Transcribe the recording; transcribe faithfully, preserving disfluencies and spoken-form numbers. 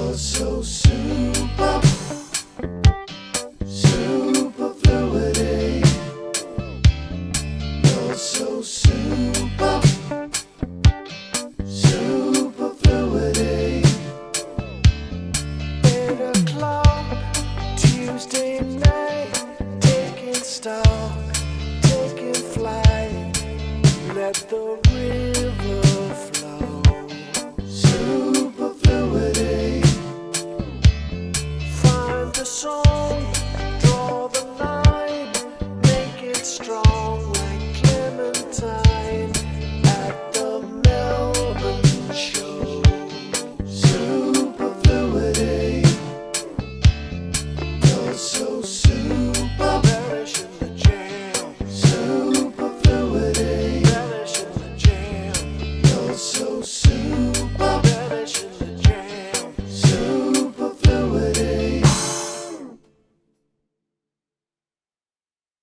so super, superfluity. You're so super, superfluity. Eight o'clock, Tuesday night, taking stock, taking flight. Let the